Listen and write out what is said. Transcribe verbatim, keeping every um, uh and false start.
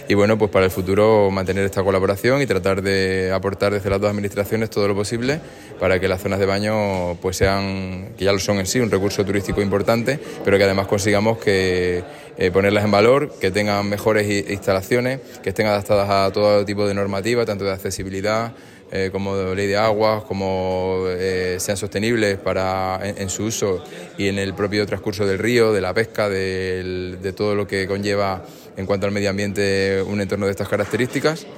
y bueno, pues para el futuro mantener esta colaboración y tratar de aportar desde las dos administraciones todo lo posible para que las zonas de baño pues sean, que ya lo son en sí, un recurso turístico importante, pero que además consigamos que eh, ponerlas en valor, que tengan mejores instalaciones, que estén adaptadas a todo tipo de normativa, tanto de accesibilidad eh, como de ley de aguas, como eh, sean sostenibles para en, en su uso y en el propio transcurso del río, de la pesca, de, de todo lo que conlleva en cuanto al medio ambiente un entorno de estas características.